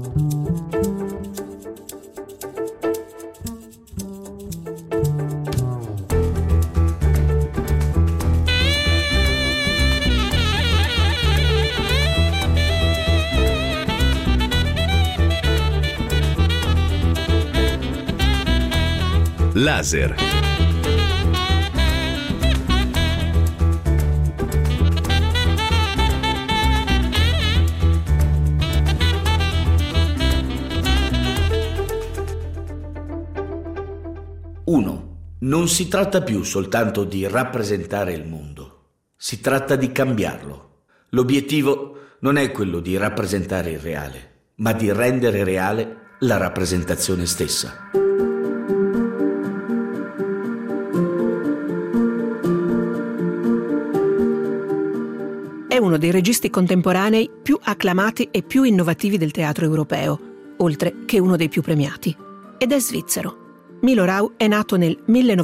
Laser. Uno. Non si tratta più soltanto di rappresentare il mondo, si tratta di cambiarlo. L'obiettivo non è quello di rappresentare il reale, ma di rendere reale la rappresentazione stessa. È uno dei registi contemporanei più acclamati e più innovativi del teatro europeo, oltre che uno dei più premiati. Ed è svizzero. Milo Rau è nato nel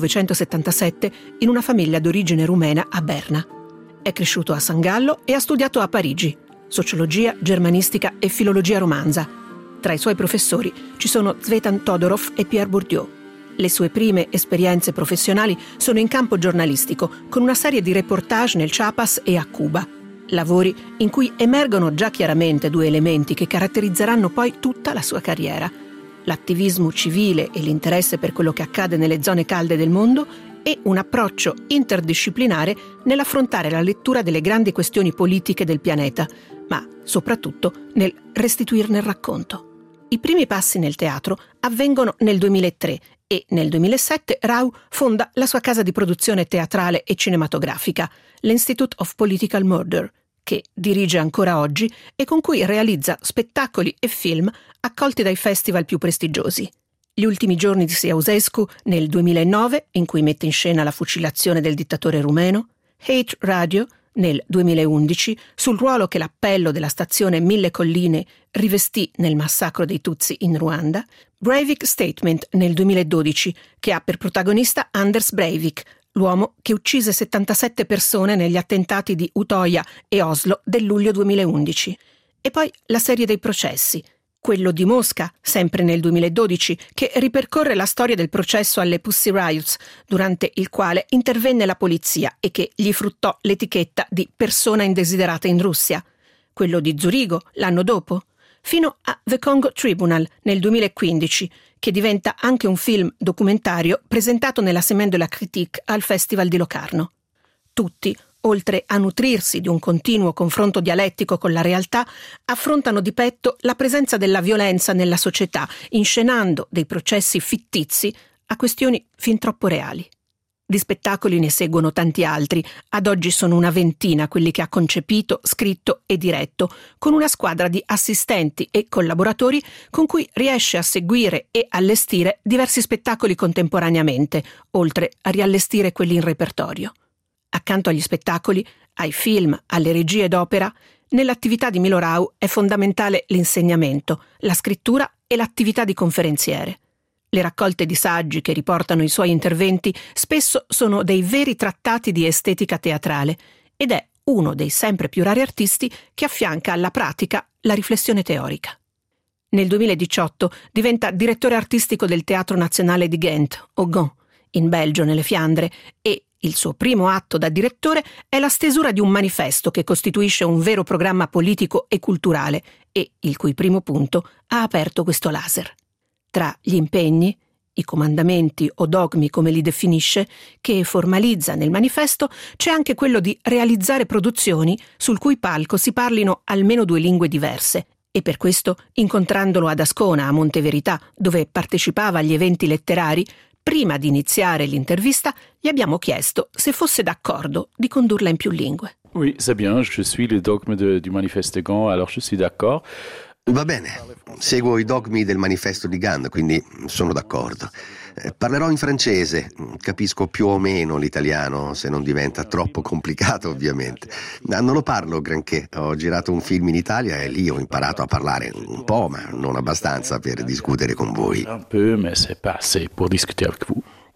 1977 in una famiglia d'origine rumena a Berna. È cresciuto a San Gallo e ha studiato a Parigi, sociologia, germanistica e filologia romanza. Tra i suoi professori ci sono Tzvetan Todorov e Pierre Bourdieu. Le sue prime esperienze professionali sono in campo giornalistico, con una serie di reportage nel Chiapas e a Cuba. Lavori in cui emergono già chiaramente due elementi che caratterizzeranno poi tutta la sua carriera: l'attivismo civile e l'interesse per quello che accade nelle zone calde del mondo e un approccio interdisciplinare nell'affrontare la lettura delle grandi questioni politiche del pianeta, ma soprattutto nel restituirne il racconto. I primi passi nel teatro avvengono nel 2003 e nel 2007 Rau fonda la sua casa di produzione teatrale e cinematografica, l'Institute of Political Murder, che dirige ancora oggi e con cui realizza spettacoli e film accolti dai festival più prestigiosi. Gli ultimi giorni di Ceausescu nel 2009, in cui mette in scena la fucilazione del dittatore rumeno, Hate Radio nel 2011, sul ruolo che l'appello della stazione Mille Colline rivestì nel massacro dei Tutsi in Ruanda, Breivik Statement nel 2012, che ha per protagonista Anders Breivik, l'uomo che uccise 77 persone negli attentati di Utoya e Oslo del luglio 2011. E poi la serie dei processi, quello di Mosca, sempre nel 2012, che ripercorre la storia del processo alle Pussy Riots, durante il quale intervenne la polizia e che gli fruttò l'etichetta di persona indesiderata in Russia, quello di Zurigo l'anno dopo, fino a The Congo Tribunal nel 2015, che diventa anche un film documentario presentato nella Semaine de la Critique al Festival di Locarno. Tutti, oltre a nutrirsi di un continuo confronto dialettico con la realtà, affrontano di petto la presenza della violenza nella società, inscenando dei processi fittizi a questioni fin troppo reali. Di spettacoli ne seguono tanti altri, ad oggi sono una ventina quelli che ha concepito, scritto e diretto, con una squadra di assistenti e collaboratori con cui riesce a seguire e allestire diversi spettacoli contemporaneamente, oltre a riallestire quelli in repertorio. Accanto agli spettacoli, ai film, alle regie d'opera, nell'attività di Milo Rau è fondamentale l'insegnamento, la scrittura e l'attività di conferenziere. Le raccolte di saggi che riportano i suoi interventi spesso sono dei veri trattati di estetica teatrale ed è uno dei sempre più rari artisti che affianca alla pratica la riflessione teorica. Nel 2018 diventa direttore artistico del Teatro Nazionale di Ghent, o Gand, in Belgio, nelle Fiandre, e il suo primo atto da direttore è la stesura di un manifesto che costituisce un vero programma politico e culturale e il cui primo punto ha aperto questo laser. Tra gli impegni, i comandamenti o dogmi come li definisce, che formalizza nel manifesto, c'è anche quello di realizzare produzioni sul cui palco si parlino almeno 2 lingue diverse e per questo, incontrandolo ad Ascona, a Monteverità, dove partecipava agli eventi letterari, prima di iniziare l'intervista gli abbiamo chiesto se fosse d'accordo di condurla in più lingue. Oui, c'est bien, je suis le dogme du manifeste Gand, alors je suis d'accord. Va bene, seguo i dogmi del manifesto di Gand, quindi sono d'accordo. Parlerò in francese, capisco più o meno l'italiano, se non diventa troppo complicato ovviamente. Non lo parlo granché, ho girato un film in Italia e lì ho imparato a parlare un po', ma non abbastanza per discutere con voi. Un peu, mais c'est pas assez pour discuter avec vous.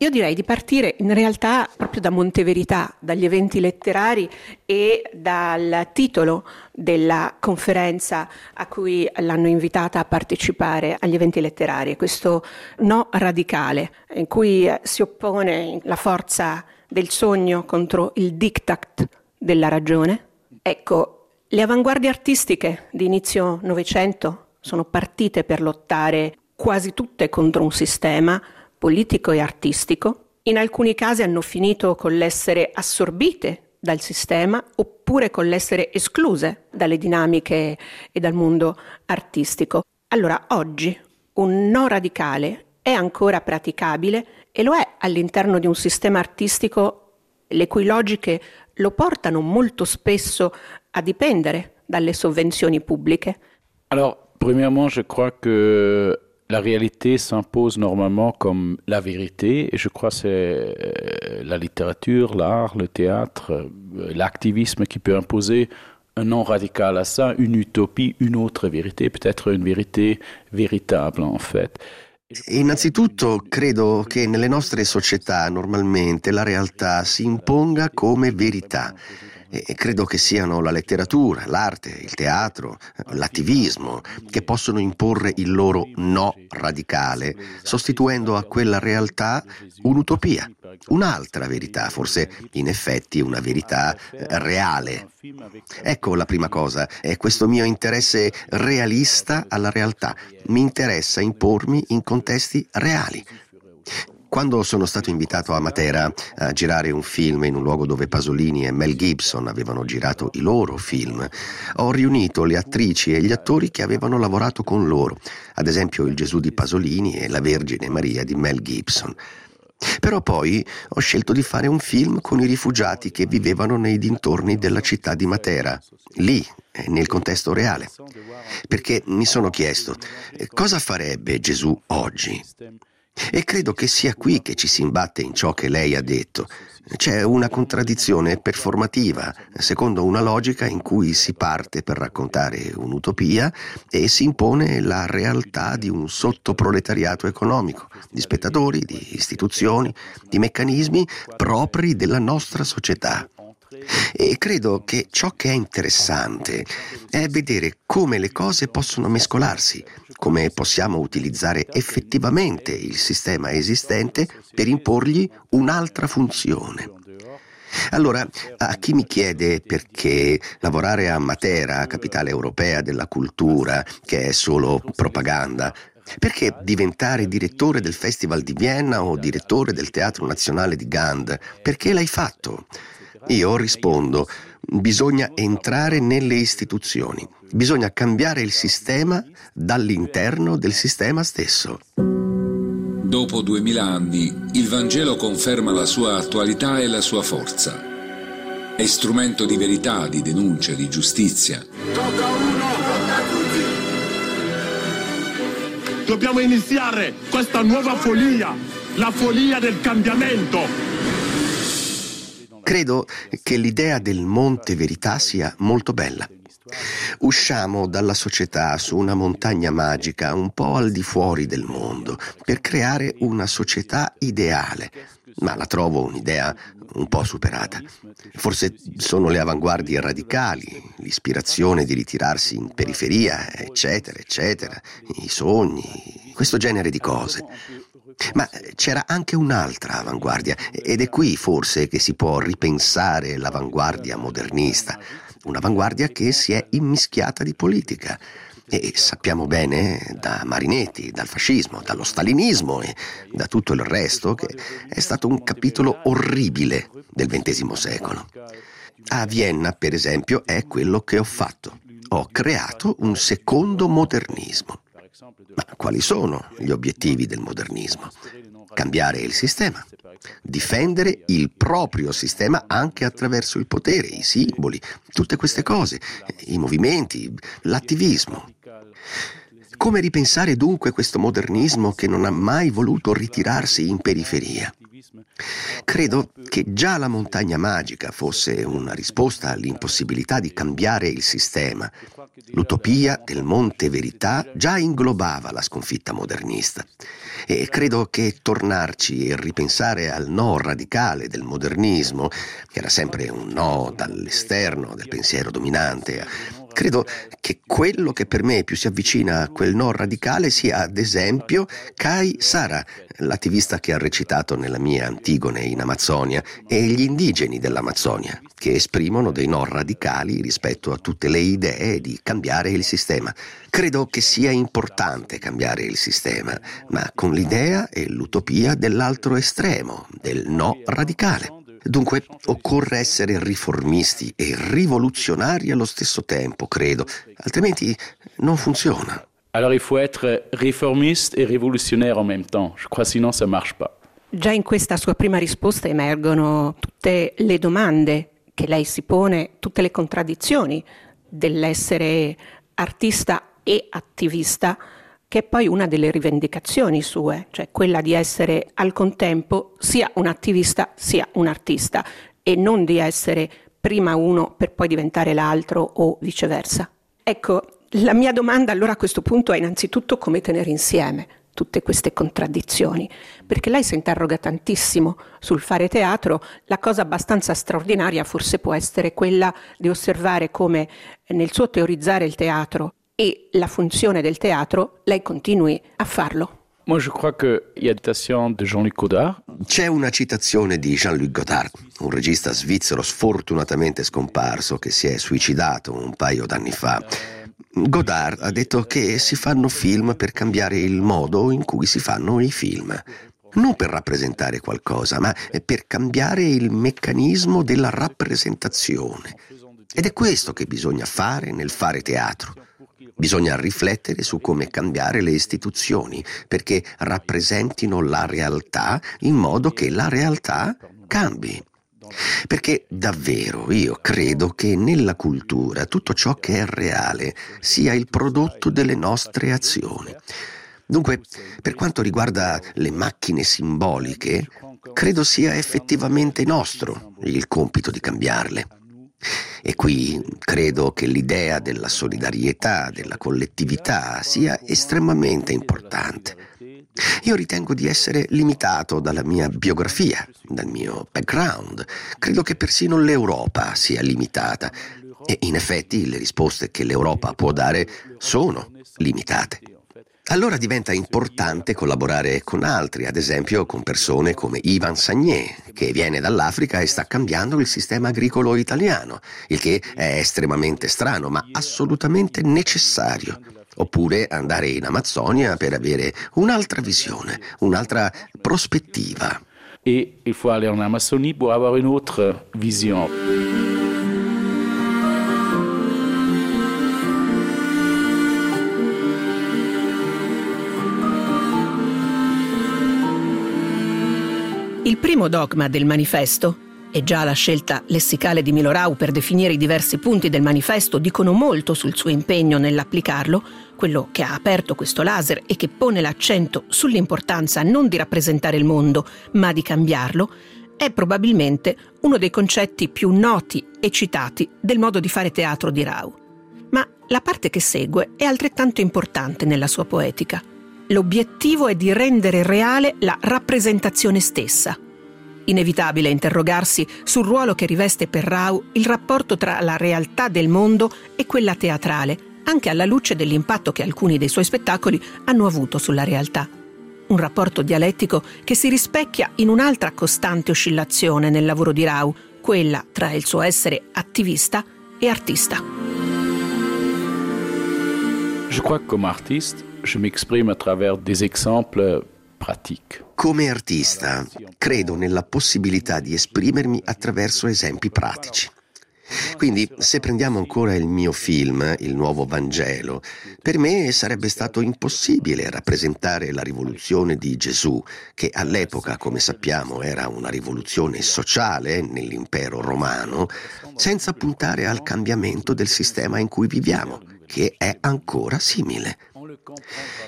Io direi di partire in realtà proprio da Monteverità, dagli eventi letterari e dal titolo della conferenza a cui l'hanno invitata a partecipare agli eventi letterari, questo no radicale, in cui si oppone la forza del sogno contro il diktat della ragione. Ecco, le avanguardie artistiche di inizio Novecento sono partite per lottare quasi tutte contro un sistema politico e artistico. In alcuni casi hanno finito con l'essere assorbite dal sistema oppure con l'essere escluse dalle dinamiche e dal mondo artistico. Allora, oggi un no radicale è ancora praticabile e lo è all'interno di un sistema artistico le cui logiche lo portano molto spesso a dipendere dalle sovvenzioni pubbliche. Alors, premièrement, je crois que la réalité s'impose normalement comme la vérité, et je crois que c'est la littérature, l'art, le théâtre, l'activisme qui peut imposer un non radical à ça, une utopie, une autre vérité, peut-être une vérité véritable en fait. Innanzitutto credo che nelle nostre società normalmente la realtà si imponga come verità. E credo che siano la letteratura, l'arte, il teatro, l'attivismo che possono imporre il loro no radicale, sostituendo a quella realtà un'utopia, un'altra verità, forse in effetti una verità reale. Ecco la prima cosa, è questo mio interesse realista alla realtà. Mi interessa impormi in contesti reali. Quando sono stato invitato a Matera a girare un film in un luogo dove Pasolini e Mel Gibson avevano girato i loro film, ho riunito le attrici e gli attori che avevano lavorato con loro, ad esempio il Gesù di Pasolini e la Vergine Maria di Mel Gibson. Però poi ho scelto di fare un film con i rifugiati che vivevano nei dintorni della città di Matera, lì, nel contesto reale, perché mi sono chiesto cosa farebbe Gesù oggi? E credo che sia qui che ci si imbatte in ciò che lei ha detto. C'è una contraddizione performativa, secondo una logica in cui si parte per raccontare un'utopia e si impone la realtà di un sottoproletariato economico, di spettatori, di istituzioni, di meccanismi propri della nostra società. E credo che ciò che è interessante è vedere come le cose possono mescolarsi, come possiamo utilizzare effettivamente il sistema esistente per imporgli un'altra funzione. Allora, a chi mi chiede perché lavorare a Matera, capitale europea della cultura, che è solo propaganda, perché diventare direttore del Festival di Vienna o direttore del Teatro Nazionale di Gand? Perché l'hai fatto? Io rispondo, bisogna entrare nelle istituzioni, bisogna cambiare il sistema dall'interno del sistema stesso. Dopo 2000 anni, il Vangelo conferma la sua attualità e la sua forza. È strumento di verità, di denuncia, di giustizia. Tocca uno, tocca a tutti. Dobbiamo iniziare questa nuova follia, la follia del cambiamento. Credo che l'idea del Monte Verità sia molto bella. Usciamo dalla società su una montagna magica un po' al di fuori del mondo per creare una società ideale, ma la trovo un'idea un po' superata. Forse sono le avanguardie radicali, l'ispirazione di ritirarsi in periferia, eccetera, eccetera, i sogni, questo genere di cose. Ma c'era anche un'altra avanguardia ed è qui forse che si può ripensare l'avanguardia modernista, un'avanguardia che si è immischiata di politica e sappiamo bene da Marinetti, dal fascismo, dallo stalinismo e da tutto il resto che è stato un capitolo orribile del XX secolo. A Vienna, per esempio, è quello che ho fatto. Ho creato un secondo modernismo. Ma quali sono gli obiettivi del modernismo? Cambiare il sistema, difendere il proprio sistema anche attraverso il potere, i simboli, tutte queste cose, i movimenti, l'attivismo. Come ripensare dunque questo modernismo che non ha mai voluto ritirarsi in periferia? Credo che già la montagna magica fosse una risposta all'impossibilità di cambiare il sistema. L'utopia del Monte Verità già inglobava la sconfitta modernista. E credo che tornarci e ripensare al no radicale del modernismo, che era sempre un no dall'esterno del pensiero dominante, credo che quello che per me più si avvicina a quel no radicale sia, ad esempio, Kai Sara, l'attivista che ha recitato nella mia Antigone in Amazzonia, e gli indigeni dell'Amazzonia, che esprimono dei no radicali rispetto a tutte le idee di cambiare il sistema. Credo che sia importante cambiare il sistema, ma con l'idea e l'utopia dell'altro estremo, del no radicale. Dunque occorre essere riformisti e rivoluzionari allo stesso tempo, credo, altrimenti non funziona. Alors il faut être réformiste et révolutionnaire en même temps. Je crois sinon ça marche pas. Già in questa sua prima risposta emergono tutte le domande che lei si pone, tutte le contraddizioni dell'essere artista e attivista, che è poi una delle rivendicazioni sue, cioè quella di essere al contempo sia un attivista sia un artista e non di essere prima uno per poi diventare l'altro o viceversa. Ecco, la mia domanda allora a questo punto è innanzitutto come tenere insieme tutte queste contraddizioni, perché lei si interroga tantissimo sul fare teatro. La cosa abbastanza straordinaria forse può essere quella di osservare come nel suo teorizzare il teatro e la funzione del teatro lei continui a farlo. Moi je crois qu'il y a une citation de Jean-Luc Godard. C'è una citazione di Jean-Luc Godard, un regista svizzero sfortunatamente scomparso che si è suicidato un paio d'anni fa. Godard ha detto che si fanno film per cambiare il modo in cui si fanno i film. Non per rappresentare qualcosa, ma per cambiare il meccanismo della rappresentazione. Ed è questo che bisogna fare nel fare teatro. Bisogna riflettere su come cambiare le istituzioni perché rappresentino la realtà in modo che la realtà cambi. Perché davvero io credo che nella cultura tutto ciò che è reale sia il prodotto delle nostre azioni. Dunque, per quanto riguarda le macchine simboliche, credo sia effettivamente nostro il compito di cambiarle. E qui credo che l'idea della solidarietà, della collettività sia estremamente importante. Io ritengo di essere limitato dalla mia biografia, dal mio background. Credo che persino l'Europa sia limitata e in effetti le risposte che l'Europa può dare sono limitate. Allora diventa importante collaborare con altri, ad esempio con persone come Ivan Sagné, che viene dall'Africa e sta cambiando il sistema agricolo italiano, il che è estremamente strano, ma assolutamente necessario. Oppure andare in Amazzonia per avere un'altra visione, un'altra prospettiva. Et il faut aller en Amazonie pour avoir une autre vision. Il primo dogma del manifesto, e già la scelta lessicale di Milorau per definire i diversi punti del manifesto dicono molto sul suo impegno nell'applicarlo, quello che ha aperto questo laser e che pone l'accento sull'importanza non di rappresentare il mondo, ma di cambiarlo, è probabilmente uno dei concetti più noti e citati del modo di fare teatro di Rau. Ma la parte che segue è altrettanto importante nella sua poetica. L'obiettivo è di rendere reale la rappresentazione stessa. Inevitabile interrogarsi sul ruolo che riveste per Rau il rapporto tra la realtà del mondo e quella teatrale, anche alla luce dell'impatto che alcuni dei suoi spettacoli hanno avuto sulla realtà. Un rapporto dialettico che si rispecchia in un'altra costante oscillazione nel lavoro di Rau, quella tra il suo essere attivista e artista. Je crois que comme artiste, je m'exprime à travers des exemples pratiques. Come artista, credo nella possibilità di esprimermi attraverso esempi pratici. Quindi, se prendiamo ancora il mio film, Il Nuovo Vangelo, per me sarebbe stato impossibile rappresentare la rivoluzione di Gesù, che all'epoca, come sappiamo, era una rivoluzione sociale nell'impero romano, senza puntare al cambiamento del sistema in cui viviamo, che è ancora simile.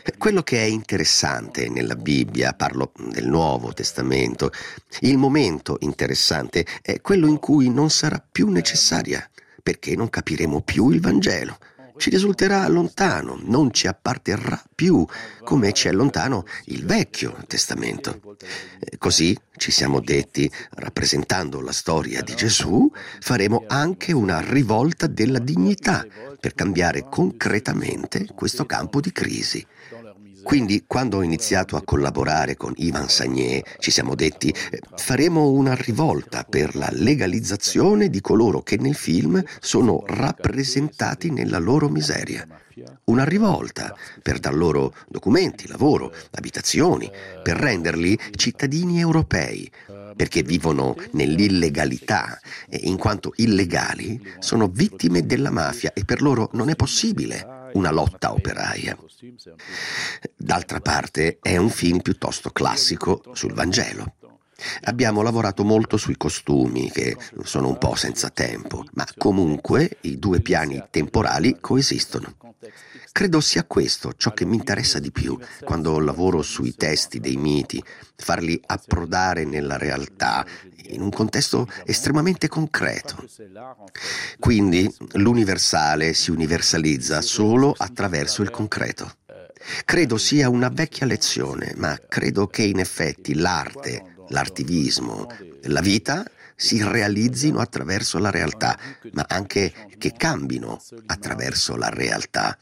Quello che è interessante nella Bibbia, parlo del Nuovo Testamento, il momento interessante è quello in cui non sarà più necessaria, perché non capiremo più il Vangelo. Ci risulterà lontano, non ci apparterrà più, come ci è lontano il Vecchio Testamento. Così, ci siamo detti, rappresentando la storia di Gesù, faremo anche una rivolta della dignità per cambiare concretamente questo campo di crisi. Quindi, quando ho iniziato a collaborare con Ivan Sagnier, ci siamo detti, faremo una rivolta per la legalizzazione di coloro che nel film sono rappresentati nella loro miseria. Una rivolta per dar loro documenti, lavoro, abitazioni, per renderli cittadini europei, perché vivono nell'illegalità e in quanto illegali sono vittime della mafia e per loro non è possibile una lotta operaia. D'altra parte è un film piuttosto classico sul Vangelo. Abbiamo lavorato molto sui costumi, che sono un po' senza tempo, ma comunque i due piani temporali coesistono. Credo sia questo ciò che mi interessa di più quando lavoro sui testi dei miti, farli approdare nella realtà, in un contesto estremamente concreto. Quindi l'universale si universalizza solo attraverso il concreto. Credo sia una vecchia lezione, ma credo che in effetti l'arte, l'artivismo, la vita si realizzino attraverso la realtà, ma anche che cambino attraverso la realtà.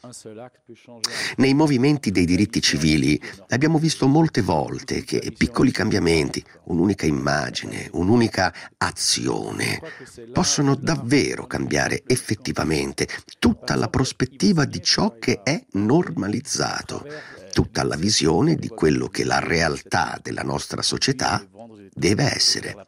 Nei movimenti dei diritti civili abbiamo visto molte volte che piccoli cambiamenti, un'unica immagine, un'unica azione, possono davvero cambiare effettivamente tutta la prospettiva di ciò che è normalizzato, tutta la visione di quello che la realtà della nostra società deve essere.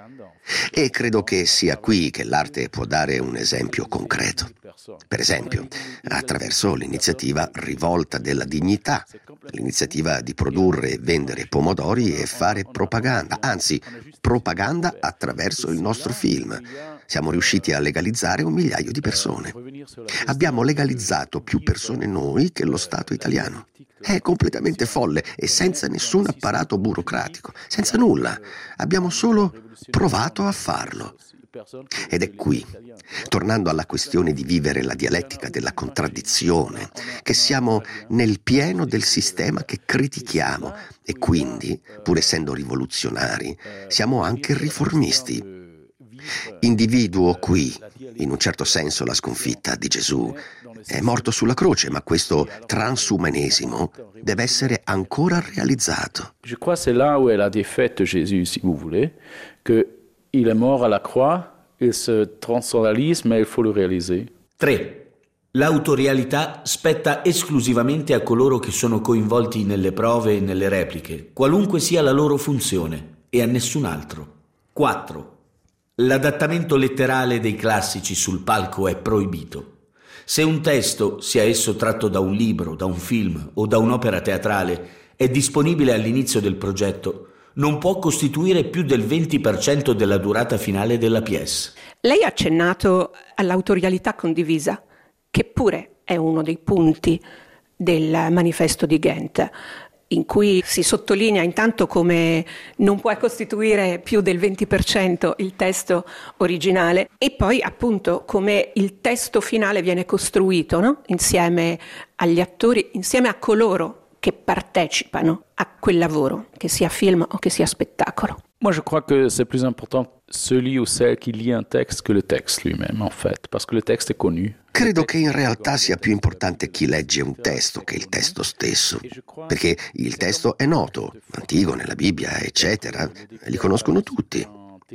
E credo che sia qui che l'arte può dare un esempio concreto. Per esempio, attraverso l'iniziativa Rivolta della Dignità, l'iniziativa di produrre e vendere pomodori e fare propaganda, anzi, propaganda attraverso il nostro film. Siamo riusciti a legalizzare 1 migliaio di persone. Abbiamo legalizzato più persone noi che lo Stato italiano. È completamente folle e senza nessun apparato burocratico, senza nulla. Abbiamo solo provato a farlo. Ed è qui, tornando alla questione di vivere la dialettica della contraddizione, che siamo nel pieno del sistema che critichiamo e quindi, pur essendo rivoluzionari, siamo anche riformisti. Individuo qui, in un certo senso, la sconfitta di Gesù. È morto sulla croce, ma questo transumanesimo deve essere ancora realizzato. Je crois que c'est là où est la défaite de Jésus, si vous voulez, qu'il est mort à la croix, et ce transcendentalisme, il faut le réaliser. 3. L'autorialità spetta esclusivamente a coloro che sono coinvolti nelle prove e nelle repliche, qualunque sia la loro funzione, e a nessun altro. 4. L'adattamento letterale dei classici sul palco è proibito. Se un testo, sia esso tratto da un libro, da un film o da un'opera teatrale, è disponibile all'inizio del progetto, non può costituire più del 20% della durata finale della pièce. Lei ha accennato all'autorialità condivisa, che pure è uno dei punti del manifesto di Ghent, in cui si sottolinea intanto come non può costituire più del 20% il testo originale e poi appunto come il testo finale viene costruito, no? Insieme agli attori, insieme a coloro che partecipano a quel lavoro, che sia film o che sia spettacolo. Moi, je crois que c'est plus important celui ou celle qui lit un texte que le texte lui-même, en fait, parce que le texte est connu. Credo che in realtà sia più importante chi legge un testo che il testo stesso, perché il testo è noto, Antigone, la Bibbia, eccetera, li conoscono tutti.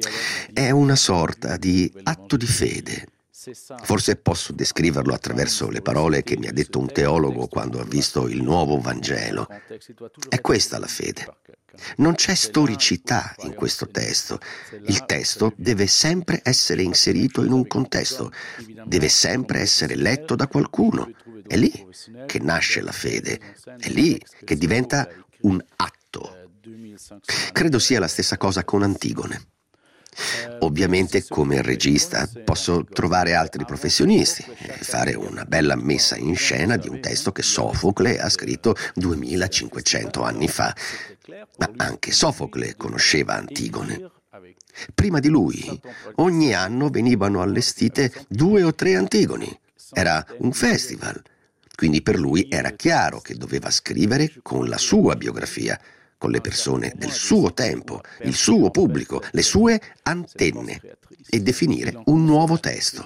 È una sorta di atto di fede. Forse posso descriverlo attraverso le parole che mi ha detto un teologo quando ha visto il nuovo Vangelo. È questa la fede. Non c'è storicità in questo testo. Il testo deve sempre essere inserito in un contesto, deve sempre essere letto da qualcuno. È lì che nasce la fede, è lì che diventa un atto. Credo sia la stessa cosa con Antigone. Ovviamente come regista posso trovare altri professionisti e fare una bella messa in scena di un testo che Sofocle ha scritto 2500 anni fa. Ma anche Sofocle conosceva Antigone. Prima di lui, ogni anno venivano allestite 2 o 3 Antigoni. Era un festival. Quindi per lui era chiaro che doveva scrivere con la sua biografia, con le persone del suo tempo, il suo pubblico, le sue antenne, e definire un nuovo testo.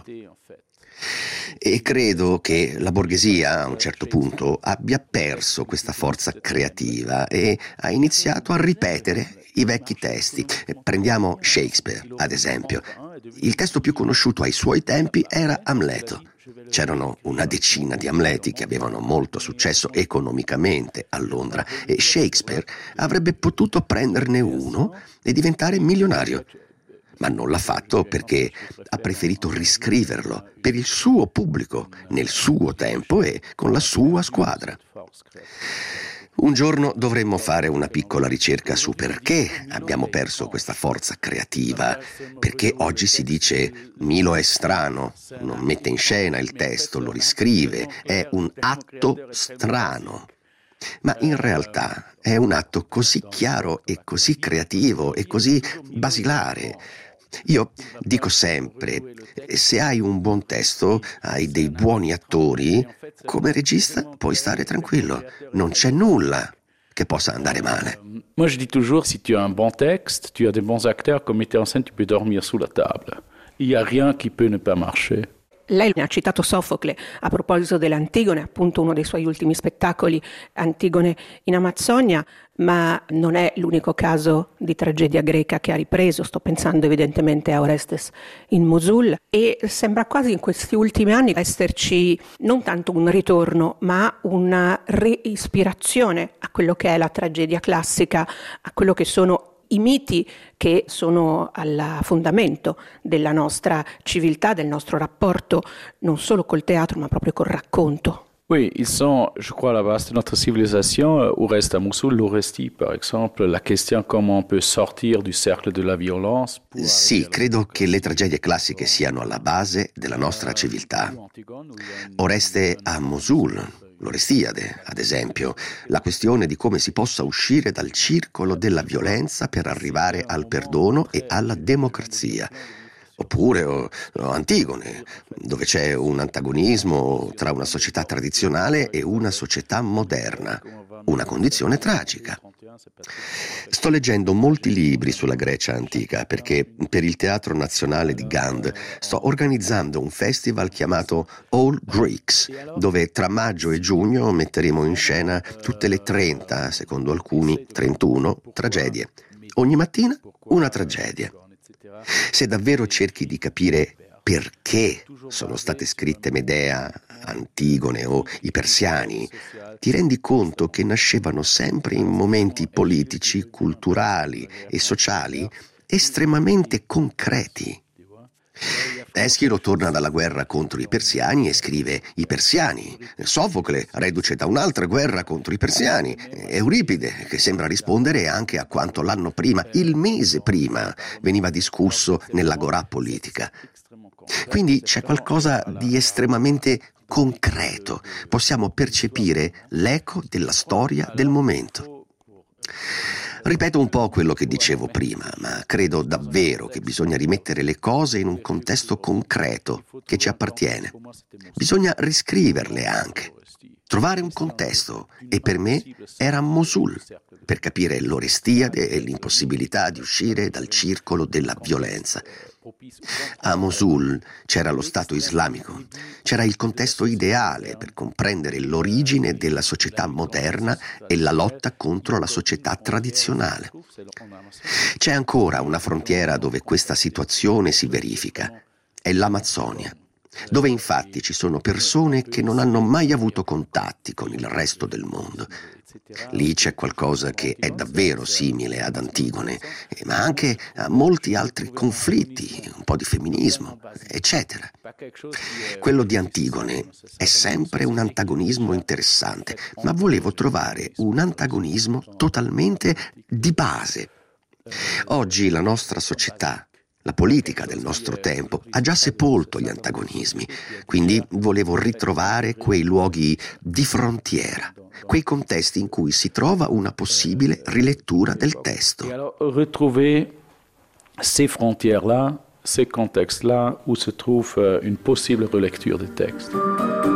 E credo che la borghesia a un certo punto abbia perso questa forza creativa e ha iniziato a ripetere i vecchi testi. Prendiamo Shakespeare, ad esempio. Il testo più conosciuto ai suoi tempi era Amleto. C'erano una decina di Amleti che avevano molto successo economicamente a Londra e Shakespeare avrebbe potuto prenderne uno e diventare milionario. Ma non l'ha fatto perché ha preferito riscriverlo per il suo pubblico, nel suo tempo e con la sua squadra. Un giorno dovremmo fare una piccola ricerca su perché abbiamo perso questa forza creativa, perché oggi si dice Milo è strano, non mette in scena il testo, lo riscrive, è un atto strano. Ma in realtà è un atto così chiaro e così creativo e così basilare. Io dico sempre, se hai un buon testo, hai dei buoni attori, come regista puoi stare tranquillo, non c'è nulla che possa andare male. Moi je dis toujours, si tu as un bon texte, tu as des bons acteurs, comme metteur en scène, tu peux dormir sous la table. Il n'y a rien qui peut ne pas marcher. Lei ha citato Sofocle a proposito dell'Antigone, appunto uno dei suoi ultimi spettacoli, Antigone in Amazzonia, ma non è l'unico caso di tragedia greca che ha ripreso. Sto pensando evidentemente a Orestes in Mosul, e sembra quasi in questi ultimi anni esserci non tanto un ritorno ma una reispirazione a quello che è la tragedia classica, a quello che sono i miti che sono al fondamento della nostra civiltà, del nostro rapporto non solo col teatro ma proprio col racconto. Oui, ils sont, je crois, la base de notre civilisation. Oreste à Mossoul, l'Oresti, par exemple, la question comment on peut sortir du cercle de la violence. Sì, credo che le tragedie classiche siano alla base della nostra civiltà. Oreste a Mosul, l'Orestiade, ad esempio, la questione di come si possa uscire dal circolo della violenza per arrivare al perdono e alla democrazia. Oppure Antigone, dove c'è un antagonismo tra una società tradizionale e una società moderna, una condizione tragica. Sto leggendo molti libri sulla Grecia antica perché per il Teatro Nazionale di Gand sto organizzando un festival chiamato All Greeks, dove tra maggio e giugno metteremo in scena tutte le 30, secondo alcuni 31, tragedie. Ogni mattina una tragedia. Se davvero cerchi di capire perché sono state scritte Medea, Antigone o i Persiani, ti rendi conto che nascevano sempre in momenti politici, culturali e sociali estremamente concreti. Eschilo torna dalla guerra contro i Persiani e scrive I Persiani. Sofocle, reduce da un'altra guerra contro i Persiani. Euripide, che sembra rispondere anche a quanto l'anno prima, il mese prima, veniva discusso nell'agorà politica. Quindi c'è qualcosa di estremamente concreto. Possiamo percepire l'eco della storia del momento. Ripeto un po' quello che dicevo prima, ma credo davvero che bisogna rimettere le cose in un contesto concreto che ci appartiene. Bisogna riscriverle anche, trovare un contesto, e per me era Mosul, per capire l'Orestiade e l'impossibilità di uscire dal circolo della violenza. A Mosul c'era lo Stato islamico, c'era il contesto ideale per comprendere l'origine della società moderna e la lotta contro la società tradizionale. C'è ancora una frontiera dove questa situazione si verifica, è l'Amazzonia, dove infatti ci sono persone che non hanno mai avuto contatti con il resto del mondo. Lì c'è qualcosa che è davvero simile ad Antigone, ma anche a molti altri conflitti, un po' di femminismo, eccetera. Quello di Antigone è sempre un antagonismo interessante, ma volevo trovare un antagonismo totalmente di base. Oggi la nostra società, La politica del nostro tempo ha già sepolto gli antagonismi, quindi volevo ritrovare quei luoghi di frontiera, quei contesti in cui si trova una possibile rilettura del testo. Et alors, retrouver ces frontières-là, ces contextes-là où se trouve une possible relecture des textes.